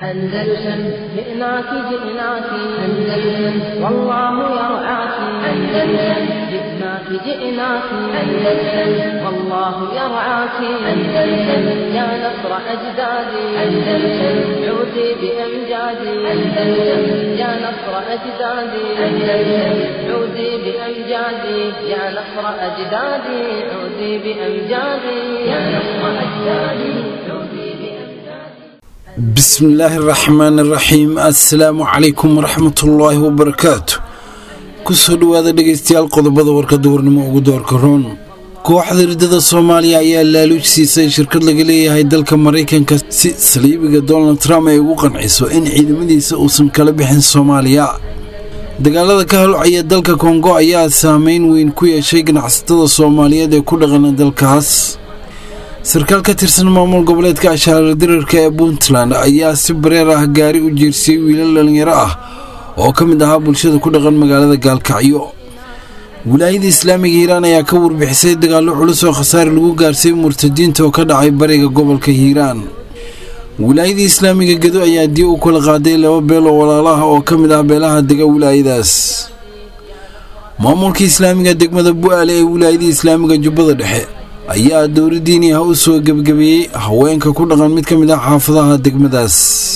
أندلسن جئناك جئناك أندلسن والله يرعاك أندلسن جئناك جئناك أندلسن والله يرعاك أندلسن يا نصر أجدادي أندلسن عودي بأمجادي أندلسن يا نصر أجدادي أندلسن عودي بأمجادي يا نصر أجدادي عودي بأمجادي يا نصر أجدادي عودي بسم الله الرحمن الرحيم السلام عليكم ورحمة الله وبركاته كسر هذا دقيستيال قضبض وركدور نمو قدور كرون kooxda ridada Soomaaliya ayaa laaluuj siisay shirkad laga leeyahay dalka Mareykanka si saliibiga Donald Trump ay ugu qanciso in ciidamadiisa uusan kala bixin Soomaaliya dagaalada ka halcaya dalka Congo ayaa saameyn weyn ku yeeshay ganacsatada Soomaaliyeed ee ku dhaqan dalkaas sarkaal ka tirsan maamul goboleedka Shabeelle Dirarka ee Puntland ayaa si bareer ah gaari u jiirsay wiilal dhalinyaro ah oo ka mid ah bulshada ku dhaqan magaalada Gaalkacyo wilaayada Islaamiga Hiiraan ayaa ka warbixisay dagaalo culus oo khasaare lagu gaarsiiyay murtadiinta oo ka dhacay bariga gobolka Hiiraan wilaayada Islaamiga Gedo ayaa dii u kala qaaday laba beel oo walaalaha oo ka mid ah beelaha dega wilaayadaas maamulka Islaamiga degmada Bu'aale ee wilaayada Islaamiga Jubbada Dhexe ayaa dowladdiin ah u soo gabagabiyay haweenka ku dhaqan mid ka mid ah xaafadaha degmadaas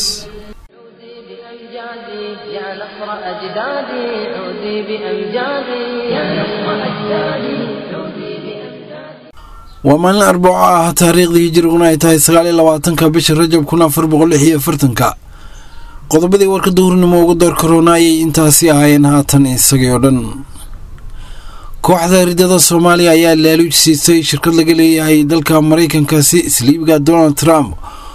يا نصر أجدادي عودي بأمجادي يا نصر أجدادي عودي بأمجادي ومن الأربعاء تاريخ هجرية ay tahay 29 bisha Rajab 1446 qodobadii warka duurnimo ugu door corona ay intaasi ahaayeen haatan isagoo dhan kooxda ridada Soomaaliya ayaa laaluuj siisay shirkad laga leeyahay dalka Mareykanka si saliibiga Donald Trump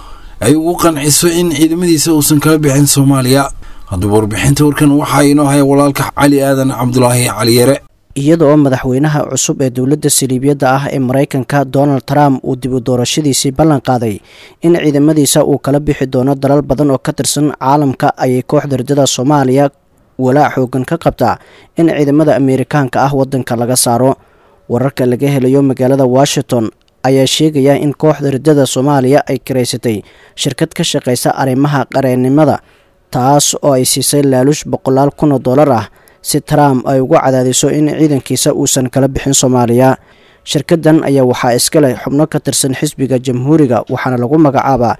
ay ugu qanciso in ciidamadiisa uusan kala bixin Soomaaliya haddaba warbixinta warkan waxaa inoo haya walaalka Cali Aadan Cabdulaahi Cali Yare iyadoo madaxweynaha cusub ee dawladda Siliibiyada ah ee Mareykanka Donald Trump uu dib u doorashadiisii ballan qaaday in ciidamadiisa uu kala bixi doono dalal badan oo ka tirsan caalamka ay kooxda ridada Soomaaliya walaac xoogan ka qabta in ciidamada Ameerikaanka ah wadanka laga saaro wararka laga helayo magaalada Washington ayaa sheegaya in kooxda ridada Soomaaliya ay kireysatay shirkad ka shaqeysa arrimaha qareennimada taas oo ay siisay laaluush $100,000 ah si Trump ay ugu cadaadiso in ciidankiisa uusan kala bixin Soomaaliya shirkadan ayaa waxaa iska leh xubno ka tirsan xisbiga jamhuuriga waxaana lagu magacaabaa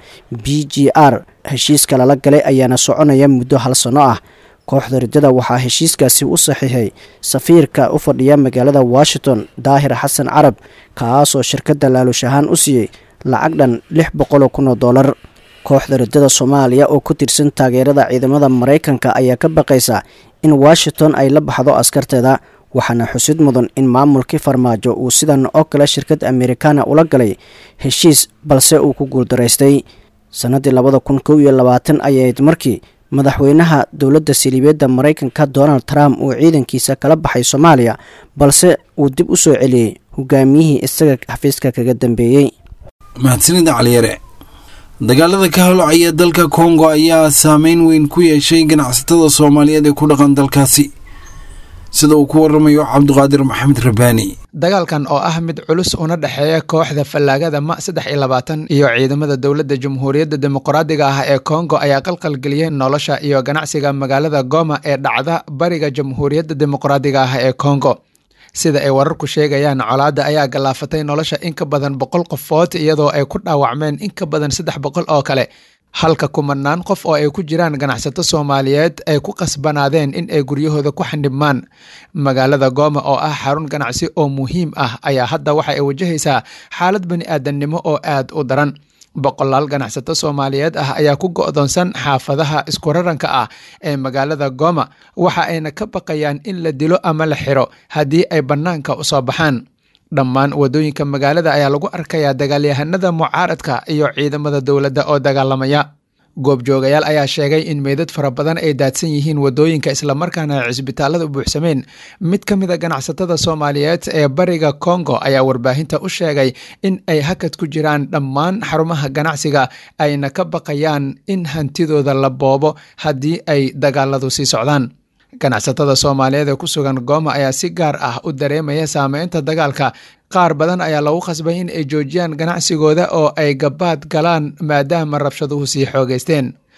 BGR heshiiska lala galay ayaana soconaya muddo 1 sano ah kooxda ridada waxaa heshiiskaasi u saxiixay safiirka u fadhiya magaalada Washington Daahir Xasan Carab kaas oo shirkadda laaluush ahaan u siiyay lacag dhan $600,000 kooxda ridada Soomaaliya oo ku tirsan taageerada ciidamada Mareykanka ayaa ka baqaysa in Washington ay la baxdo askarteeda waxaana xusid mudan in maamulkii farmaajo uu sidan oo kale shirkad Ameerikaana ula galay heshiis balse uu ku guuldareystay sanadii 2021 ayayd markii madaxweynaha dawladda Siliibiyada Mareykanka Donald Trump uu ciidankiisa kala baxay Soomaaliya balse uu dib u soo celiyay hogaamiyihii isaga xafiiska kaga dambeeyay mahadsanida Cali Yare dagaalada ka halcaya dalka Congo ayaa saameyn weyn ku yeeshay ganacsatada Soomaaliyeed ee ku dhaqan dalkaasi sida uu ku waramayo Cabduqaadir Maxamed Rabaani dagaalkan oo ah mid culus una dhaxeeya kooxda fallaagada ma 23 iyo ciidamada dawladda Jamhuuriyadda Dimuqraadiga ah ee Congo ayaa qalqal galiyay nolosha iyo ganacsiga magaalada Goma ee dhacda bariga Jamhuuriyadda Dimuqraadiga ah ee Congo sida ay wararku sheegayaan colaada ayaa galaafatay nolosha in ka badan 100 qofood iyadoo ay ku dhaawacmeen in ka badan 300 oo kale halka kumanaan qof oo ay ku jiraan ganacsato Soomaaliyeed ay ku qasbanaadeen in ay guryahooda ku xanibmaan magaalada Goma oo ah xarun ganacsi oo muhiim ah ayaa hadda waxa ay wajahaysaa xaalad bani aadamnimo oo aad u daran boqolaal ganacsato Soomaaliyeed ah ayaa ku go'doonsan xaafadaha isku raranka ah ee magaalada Goma waxa ayna ka baqayaan in la dilo ama la xiro haddii ay banaanka u soo baxaan dhammaan wadooyinka magaalada ayaa lagu arkayaa dagaalyahanada mucaaradka iyo ciidamada dawladda oo dagaalamaya goobjoogayaal ayaa sheegay in meedad fara badan ay daadsan yihiin wadooyinka isla markaana cisbitaalada u buuxsameen mid ka mid ah ganacsatada Soomaaliyeed ee bariga Congo ayaa warbaahinta u sheegay in ay hakad ku jiraan dhammaan xarumaha ganacsiga ayna ka baqayaan in hantidooda la boobo haddii ay dagaaladu sii socdaan ganacsatada Soomaaliyeed ee ku sugan Goma ayaa si gaar ah u dareemaya saameynta dagaalka qaar badan ayaa lagu khasbay in ay joojiyaan ganacsigooda oo ay gabaad galaan maadaama rabshaduhu sii xoogeysteen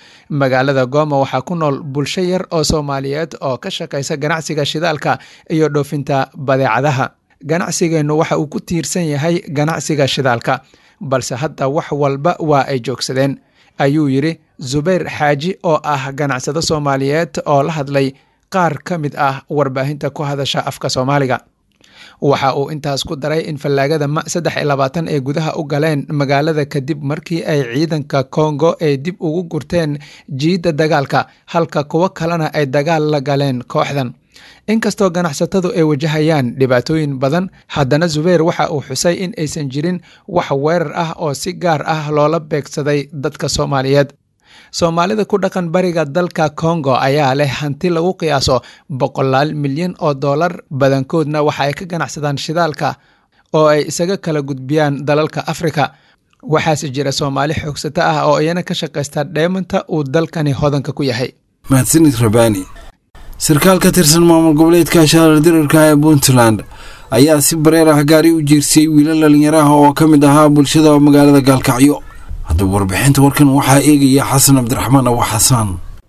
magaalada Goma waxaa ku nool bulsho yar oo Soomaaliyeed oo ka shaqeysa ganacsiga shidaalka iyo dhoofinta badeecadaha. ganacsigeenu waxa uu ku tiirsan yahay ganacsiga shidaalka, balse hadda wax walba waa ay joogsadeen, ayuu yidhi Zubayr Xaaji oo ah ganacsado Soomaaliyeed oo la hadlay qaar ka mid ah warbaahinta ku hadasha afka Soomaaliga. waxa uu intaas ku daray in fallaagada ma 23 ee gudaha u galeen magaalada kadib markii ay ciidanka Congo ay dib ugu gurteen jiida dagaalka, halka kuwa kalena ay dagaal la galeen kooxdan. inkastoo ganacsatadu ay wajahayaan dhibaatooyin badan, haddana Zubayr waxa uu xusay in aysan jirin wax weerar ah oo si gaar ah loola beegsaday dadka Soomaaliyeed. Soomaalida ku dhaqan bariga dalka Congo ayaa leh hanti lagu qiyaaso $100 milyan oo dollar, badankoodna waxa ay ka ganacsadaan shidaalka oo ay isaga kala gudbiyaan dalalka Afrika. waxaase jira Soomaali xoogsata ah oo iyana ka shaqeysta dheemanta uu dalkani hodanka ku yahay. mahadsanid Rabani. sarkaal ka tirsan maamul goboleedka Shaardirka ee Puntland ayaa si bareer ah gaari u jiirsay wiilal dhalinyaro ah oo ka mid ahaa bulshada magaalada Gaalkacyo. hadda warbixinta warkan waxaa eegaya Xasan Cabdiraxmaan oo Xasan.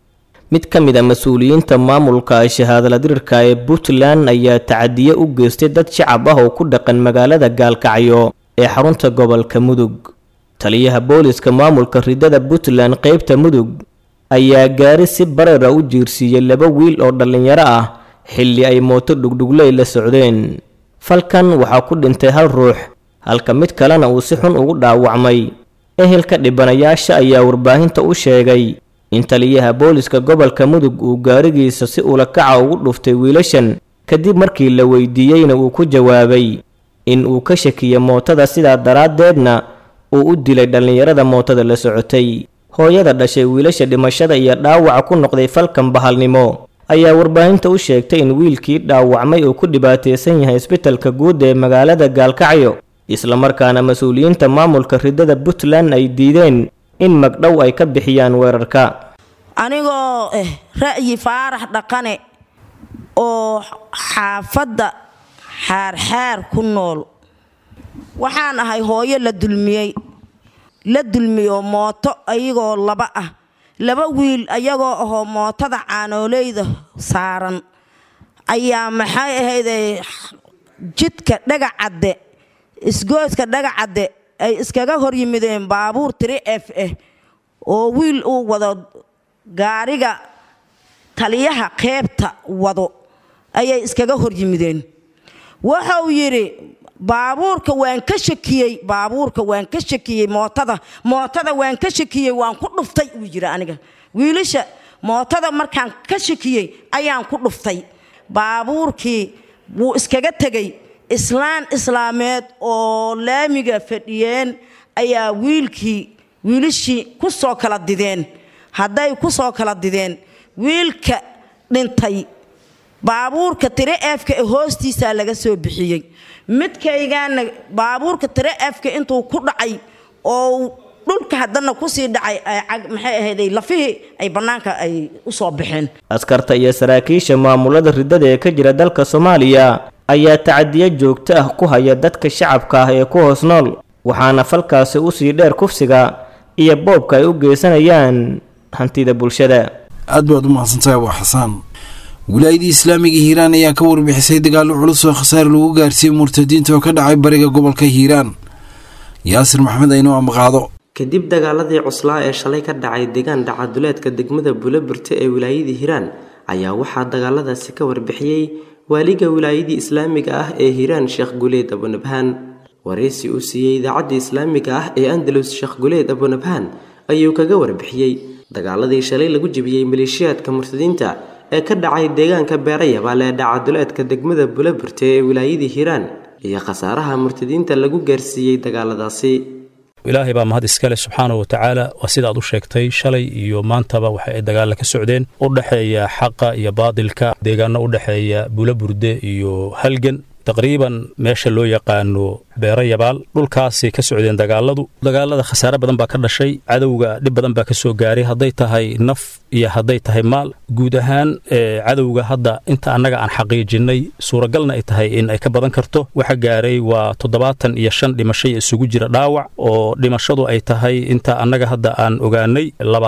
mid ka mid ah mas'uuliyiinta maamulka Shaardirka ee Puntland ayaa tacadiye u geystay dad shacab ah oo ku dhaqan magaalada Gaalkacyo ee xarunta gobolka Mudug. taliyaha booliska maamulka ridada Puntland qaybta Mudug ayaa gaari si bareer ah u jiirsiiyay 2 wiil oo dhalinyaro ah xilli ay mooto dhugdhugley la socdeen. falkan waxaa ku dhintay 1 ruux, halka mid kalena uu si xun ugu dhaawacmay. ehelka dhibanayaasha ayaa warbaahinta u sheegay in taliyaha booliska gobolka Mudug uu gaarigiisa si ula kaca ugu dhuftay wiilashan, kadib markii la weydiiyeyna uu ku jawaabay in uu ka shakiyo mootada, sidaa daraadeedna uu u dilay dhalinyarada mootada la socotay. hooyada dhashay wiilasha dhimashada iyo dhaawaca ku noqday falkan bahalnimo ayaa warbaahinta u sheegtay in wiilkii dhaawacmay uu ku dhibaateysan yahay isbitaalka guud ee magaalada Gaalkacyo, isla markaana mas'uuliyiinta maamulka ridada Puntland ay diideen in magdhow ay ka bixiyaan weerarka. anigoo ra'yi Faarax Dhaqane oo xaafadda xaar ku nool, waxaan ahay hooyo la dulmiyo mooto ayagoo 2 ah, 2 wiil ayagoo ahoo mootada caanooleyda saaran ayaa maxay ahayd jidka Dhagacadde isgooska Dhagacadde ay iskaga hor yimideen baabuur 3F oo wiil uu wado gaariga taliyaha qeybta wado ayay iskaga hor yimideen. waxa uu yiri baabuurka waan ka shakiyay mootada waan ka shakiyay, waan ku dhuftay uu jira. aniga wiilasha mootada markaan ka shakiyay ayaan ku dhuftay. baabuurkii wuu iskaga tagay. islaameed oo laamiga fadhiyeen ayaa wiilashii ku soo kala dideen. hadday ku soo kala dideen, wiilka dhintay baabuurka 3F ee hoostiisa laga soo bixiyay. midkaygaana baabuurka 3F intuu ku dhacay oo dhulka haddana ku sii dhacay maxay ahayd lafihii ay banaanka ay u soo bixeen. askarta iyo saraakiisha maamulada ridada ee ka jira dalka Soomaaliya ayaa tacadiye joogto ah ku haya dadka shacabka ah ee ku hoos nool, waxaana falkaasi u sii dheer kufsiga iyo boobka ay u geysanayaan hantida bulshada. aad baad u mahadsantahay waa Xasan. wilaayadii islaamiga Hiiraan ayaa ka warbixisay dagaalo culus oo khasaare lagu gaarsiiyay murtadiinta oo ka dhacay bariga gobolka Hiiraan. Yaasir Maxamed aynu amaqaado. kadib dagaaladii cuslaa ee shalay ka dhacay deegaan dhacaduleedka degmada Buulaburte ee wilaayadii Hiiraan ayaa waxaa dagaaladaasi ka warbixiyay waaliga wilaayadii islaamiga ah ee Hiiraan Sheekh Guleed Abunabhaan. wareysi uu siiyay idaacadda islaamiga ah ee Andalus Sheekh Guleed Abunabhaan ayuu kaga warbixiyay dagaaladii shalay lagu jabiyay maleeshiyaadka murtadiinta ee ka dhacay deegaanka Beerayabaal ee dhacaduleedka degmada Buulaburte ee wilaayadii Hiiraan iyo khasaaraha murtadiinta lagu gaarsiiyay dagaaladaasi. ilaahay baa mahad iskale subxaanahu wa tacaala. waa sida aad u sheegtay, shalay iyo maantaba waxa ay dagaalla ka socdeen u dhaxeeya xaqa iyo baadilka, deegaano u dhaxeeya Buulaburde iyo Halgan, taqriiban meesha loo yaqaano Beerayabaal. dhulkaasay ka socdeen dagaalada khasaare badan baa ka dhashay, cadowga dhib badan baa ka soo gaaray, hadday tahay naf iyo hadday tahay maal guud ahaan cadowga hadda inta annaga aan xaqiijinnay suuragalna ay tahay in ay ka badan karto waxa gaaray waa 75 dhimasho isugu jira dhaawac oo dhimashadu ay tahay inta annaga hadda aan ogaanay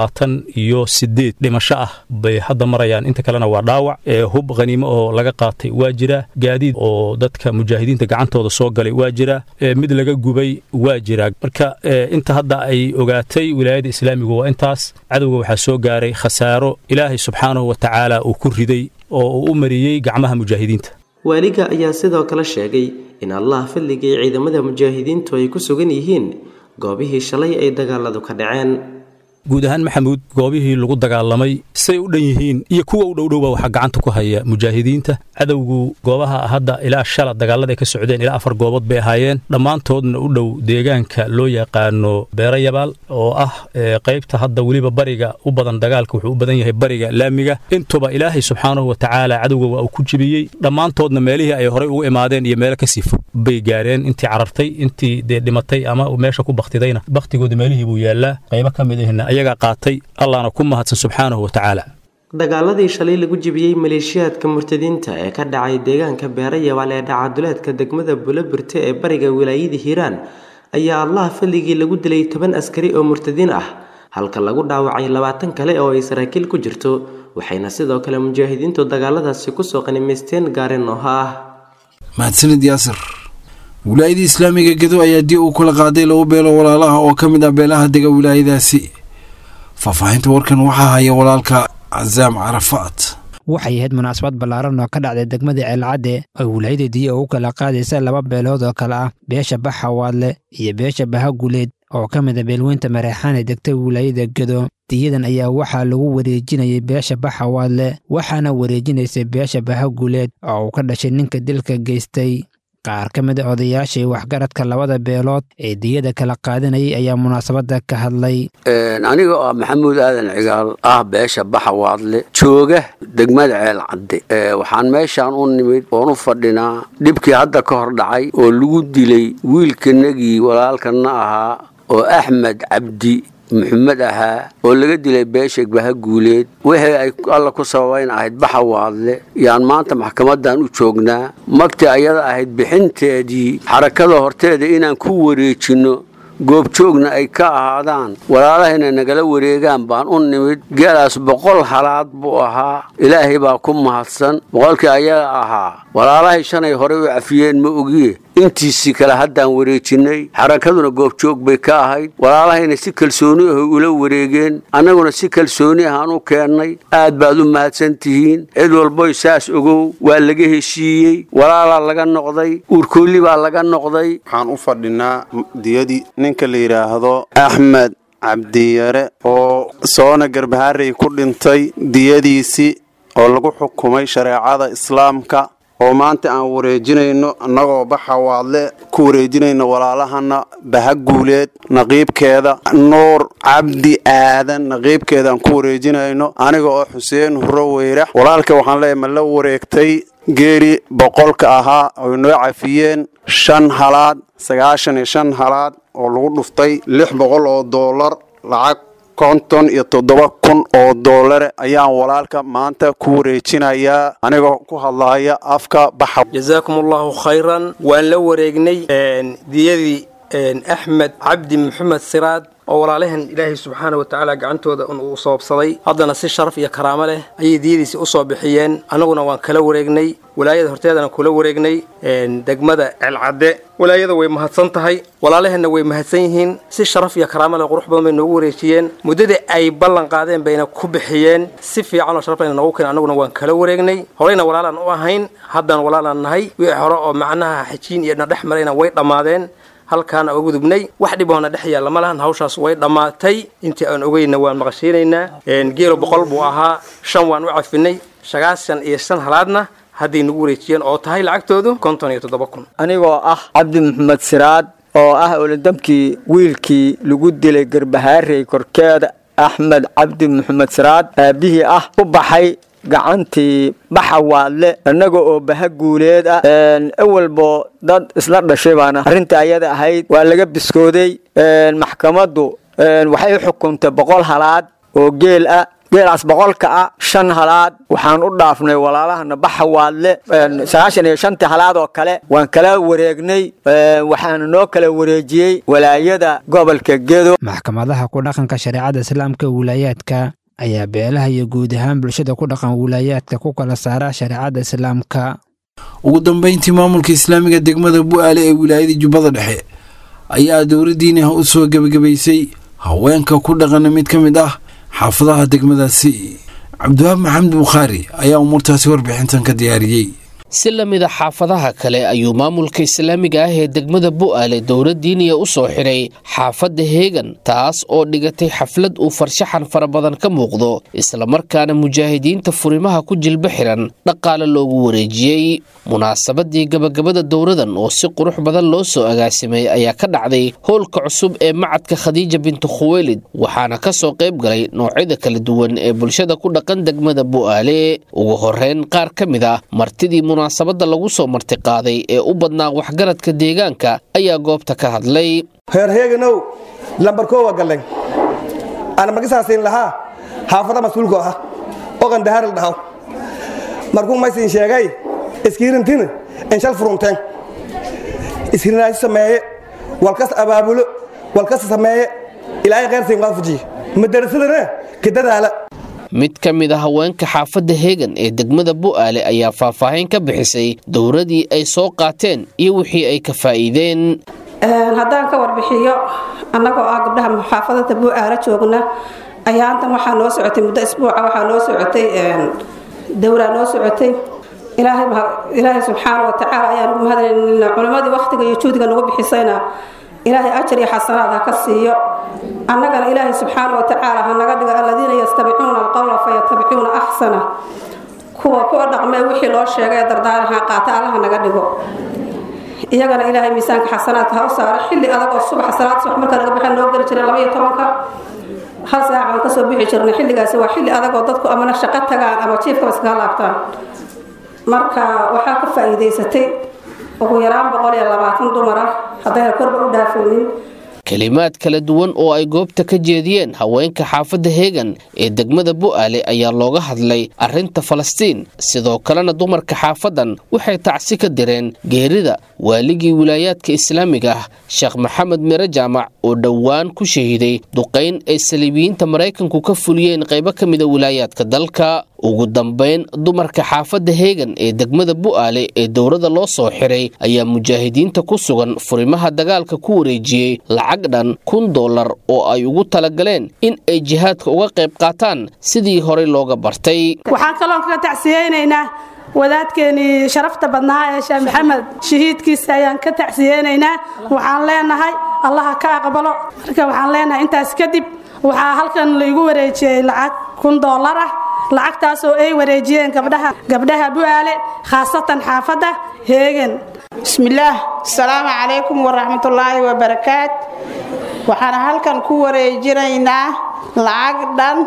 28 dhimasho ah bay hadda marayaan inta kalena waa dhaawac hub qaniimo oo laga qaatay waa jira gaadiid oo dadka mujaahidiinta gacantooda soo galay waa jira mid laga gubay waa jira marka inta hadda ay ogaatay wilaayada islaamiga waa intaas cadowga waxaa soo gaaray khasaaro ilaahay subxaanahu wa tacaala uu ku riday oo uu u mariyey gacmaha mujaahidiinta waaliga ayaa sidoo kale sheegay in allah fadligay ciidamada mujaahidiintu ay ku sugan yihiin goobihii shalay ay dagaaladu ka dhaceen guud ahaan maxamuud goobihii lagu dagaalamay say u dhan yihiin iyo kuwa u dhowdhowba waxaa gacanta ku haya mujaahidiinta cadowgu goobaha hadda ilaa shala dagaalada ay ka socdeen ilaa 4 goobood bay ahaayeen dhammaantoodna u dhow deegaanka loo yaqaano beera yabaal oo ah qaybta hadda weliba bariga u badan dagaalka wuxuu u badan yahay bariga laamiga intuba ilaahay subxaanahu wa tacaala cadowga waa uu ku jibiyey dhammaantoodna meelihii ay horey ugu imaadeen iyo meelo kasii fog bay gaareen intii carartay intii dee dhimatay ama meesha ku baktidayna baktigooda meelihii buu yaallaa qaybo ka mid ahna ayaga qaatay allahna ku mahadsan subxaanahu wa tacaala dagaaladii shalay lagu jibiyey maleeshiyaadka murtadiinta ee ka dhacay deegaanka beera yabaal ee dhacaduleedka degmada Bulabirte ee bariga wilaayada Hiiraan ayaa allah fadligii lagu dilay 10 askari oo murtadiin ah halka lagu dhaawacay 20 kale oo ay saraakiil ku jirto waxayna sidoo kale mujaahidiintu dagaaladaasi ku soo qanimeysteen gaareen nooha ah mahadsanid yaasir wilaayada islaamiga Gedo ayaa dii uu kula qaaday laba beelo walaalaha oo kamid ah beelaha dega wilaayadaasi faafahinta warkan waxaa haya walaalka Azaam Carafaat waxay ahayd munaasabad ballaaran oo ka dhacday degmada Ceelcadde oo wilaayadii u kala qaadaysa laba beelood oo kala ah beesha Baxawaadle iyo beesha Bahaguleed oo ka mid ah beelweynta Mareexaan ee degtay wilaayada Gedo diyadan ayaa waxaa lagu wareejinayay beesha Baxawaadle waxaana wareejinaysay beesha Bahaguleed oo ka dhashay ninka dilka geystay qaar ka mid ah odayaashii waxgaradka labada beelood ee diyada kala qaadanayay ayaa munaasabada ka hadlay aniga oo Maxamuud Aadan Cigaal ah beesha Baxawaadle jooga degmada Ceelcadde waxaan meeshaan u nimid oo u fadhinaa dibkii hadda ka hor dhacay oo lagu dilay wiilkanagii walaalkana ahaa oo Axmed Cabdi محمد أها ولقد لي بيشك بهجوليد وهي الله كسوين عهد بحوالله يعني ما أنت محكمة دان وشوقنا مقطع أيضا عهد بحنتي دي حركة هرتي إن كوري شنو goob joogna ay ka ahaadaan walaalahayna nagala wareegaan baan u nimid geelaas 100 halaad buu ahaa ilaahay baa ku mahadsan boqolkii ayaga ahaa walaalahay shanay hore u afiyeen ma ogiye intiisi kala haddaan wareejinay xarakaduna goob joog bay ka ahayd walaalahayna si kalsooni ah ula wareegeen annaguna si kalsooni ah u keennay aad baad u mahadsantihiin cid walba isaas ogow waa laga heshiiyey walaala laga noqday urkooli baa laga noqday waxaan u fadhinaa diyadii ninka la yiraahdo Axmed Cabdiyare oo soona garbaharay ku dhintay diyadiisi oo lagu xukumay shariicada islaamka oo maanta aan wareejinayno annagoo Baxawaadle ku wareejinayno walaalahana Bahaguleed naqiibkeeda Nuur Cabdi Aadan naqiibkeeda aan ku wareejinayno aniga oo Xuseen Huroweyrax walaalka waxaan leeyahay ma la wareegtay geeri 100 ahaa oo noo cafiyeen 5 halaad 95 halaad oo lagu dhuftay $600 lacag $57,000 ayaan walaalka maanta ku wareejinayaa anigoo ku hadlaaya afka Baxa jazakumullahu khayran waan la wareegnay diyadii Axmed Cabdi Maxamed Siraad oo walaalahan Ilaahay subxaanahu wa ta'ala gacantooda uu soobsaday haddana si sharaf iyo karaamo leh ayay diyadiisi u soo bixiyeen anaguna waan kala wareegnay walaayada horteedana kula wareegnay degmada Ceelcadde walaayada way mahadsan tahay walaalahana way mahadsan yihiin si sharaf iyo karaamo leh qurux badan bay noogu wareejiyeen muddada ay ballan qaadeen bayna ku bixiyeen si fiican oo sharaf leh noogu keen anaguna waan kala wareegnay horeyna walaalan u ahayn haddana walaalan nahay wixii hore oo macnaha xajiin iyo dhex marayna way dhamaadeen halkaan ugu gudubnay wax dhiboona dhex yaala ma lahan hawshaas way dhamaatay intii aan ogeyna waan maqashiinaynaa geelo 100 buu ahaa 5 waan u cafinay 95 halaadna haddii nagu wareejiyeen oo tahay lacagtoodu 57,000 anigoo ah Cabdi Maxamed Siraad oo ah oladamkii wiilkii lagu dilay garbahaarey korkeeda Axmed Cabdi Maxamed Siraad aabihii ah u baxay gacantii Baxawaadle annaga oo Bahaguleed ah awalbo dad isla dhashay baana arinta ayada ahayd waa laga biskooday maxkamaddu waxay xukuntay 100 halaad oo geel ah geelaas boqolka ah 5 halaad waxaan u dhaafnay walaalahana Baxawaadle 95 halaad oo kale waan kala wareegnay waxaan noo kala wareejiyay walaayada gobolka Gedo maxkamadaha ku dhaqanka shariicada islaamka wilaayadka ayaa beelaha iyo guud ahaan bulshada ku dhaqan wilaayadka ku kala saara shariicada islaamka ugu dambeyntii maamulka islaamiga degmada Bu'aale ee wilaayada Jubbada Dhexe ayaa dowladdiina u soo gabagabaysay haweenka ku dhaqan mid ka mid ah xaafadaha degmadaasi Cabdullah Maxamed Bukhari ayaa umurtaasi warbixintan ka diyaariyay si lamida xaafadaha kale ayuu maamulka islaamiga ah ee degmada Bu'aale dowladdiina u soo xiray xaafada Heegan taas oo dhigatay xaflad uu farshaxan fara badan ka muuqdo isla markaana mujaahidiinta furimaha ku jilba xiran dhaqaale loogu wareejiyay munaasabadii gabagabada dowladan oo si qurux badan loo soo agaasimay ayaa ka dhacday hoolka cusub ee macadka Khadiija bint Khuwaylid waxaana ka soo qayb galay noocyada kala duwan ee bulshada ku dhaqan degmada Bu'aale ugu horeyn qaar kamid ah martidii munaasabada lagu soo martiqaaday ee u badnaa waxgaradka deegaanka ayaa goobta ka hadlay heer Heeganow lambar 1 galeen ana magisaaseen lahaa xaafada mas'uulka ah oo qandahar la dhaho markuu ma siin sheegay iskiirintina in shal furunteen iskiirinaay sameeye walkas abaabulo walkas sameeye ilaahay qeyrtiin qaafuji madrasadana kidadaala mid ka mid ah haweenka xaafada Heegan ee degmada Bu'aale ayaa faahfaahin ka bixisay dowladii ay soo qaateen iyo wixii ay ka faa'iideen haddaan ka warbixiyo annagoo ah gabdhaha xaafadada Bu'aale joogna ayaantan waxaa noo socotay muddo isbuuca waxaa noo socotay dowra noo socotay ilaahay subxaanahu wa ta'ala ayaan ugu mahadcelinaa culimadii waqtiga iyo juhdiga nagu bixisayna ilaahay ajr iyo xasanaad ha ka siiyo annagana ilaahay subxaanahu wa ta'ala ha naga dhigo alladina yastabicuuna alqawla fayattabicuuna ahsana kuwa ku dhaqmay wixii loo sheegay dardaaraha qaata allaha naga dhigo iyagana ilaahay miisaanka xasanaadka ha u saaro xilli adag oo subax salaad subax marka laga baxay noo gali jiray 12 hal saac aan ka soo bixi jirnay xilligaasi waa xilli adag oo dadku amana shaqo tagaan ama jiifka iska laabtaan marka waxaa ka faa'iideysatay ugu yaraan 120 dumar ah haday korba u dhaafaynin kalimaad kala duwan oo ay goobta ka jeediyeen haweenka xaafada Heegan ee degmada Bu'aale ayaa looga hadlay arrinta Falastiin sidoo kalena dumarka xaafadan waxay tacsi ka direen geerida waaligii wilaayadka islaamiga ah Sheekh Maxamed Mire Jaamac oo dhawaan ku shahiiday duqeyn ay Saliibiyiinta Mareykanku ka fuliyeen qaybo kamid ah wilaayadka dalka ugu dambeyn dumarka xaafada Heegan ee degmada Bu'aale ee dowladda loo soo xiray ayaa mujaahidiinta ku sugan furimaha dagaalka ku wareejiyay lacag dhan $1 oo ay ugu talagaleen in ay jihaadka uga qayb qaataan sidii hore looga bartay waxaan kaloo ka tacsiyeenaynaa wadaadkeeni sharafta badnaa ee Sheekh Maxamed shahiidkiisa ayaan ka tacsiyeenaynaa waxaan leenahay Allah ka aqbalo marka waxaan leenahay intaas kadib waxa halkan lagu wareejiyay lacag $1 ah lacagtaas oo ay wareejiyeen gabdhaha Bu'aale khaasatan xaafada Heegan bismillaah assalaamu calaykum waraxmatullaahi wabarakaatuh waxaan halkan ku wareejinaynaa lacag dhan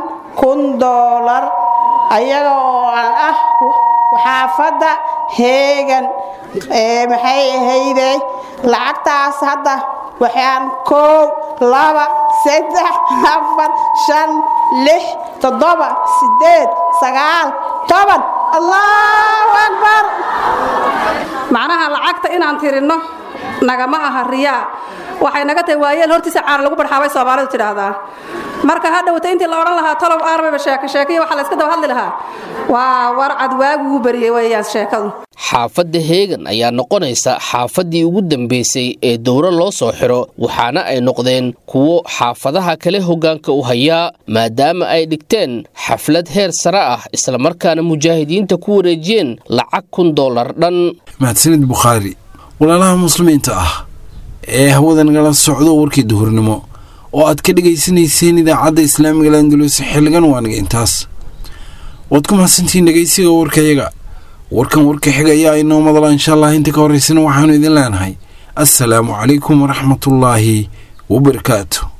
$1 ayaga oo ah xaafada Heegan maxay ahaydey lacagtaas hadda waxaan 1 2 3 4 5 6 7 8 9 10 Allahu akbar macnaha lacagta inaan tirino nagama aha riyaa waxay naga tahay waayeel hortiisa caar lagu barxaabay Soomaalidu tiraahdaa marka hadhowta intii la oran lahaa talow aarba sheeko waxa la iska daba hadli lahaa waa warcad waagu bariyay weeyaan sheekadu xaafada Heegan ayaa noqonaysa xaafadii ugu dambeysay ee dowlad loo soo xiro waxaana ay noqdeen kuwo xaafadaha kale hogaanka u haya maadaama ay dhigteen xaflad heer sare ah isla markaana mujaahidiinta ku wareejiyeen lacag $1 dhan mahadsanid Bukhari walaalaha muslimiinta ah ee hawada nagala socdo warkii duhurnimo oo aad ka dhageysaneyseen idaacadda Islaamiga Landulus xilligan waaniga intaas wad ku mahadsantiin dhageysiga warkayaga warkan warka xiga ayaa inoo madala insha Allah inta ka horeysana waxaanu idin leenahay assalaamu calaykum waraxmatullaahi wabarakaatuh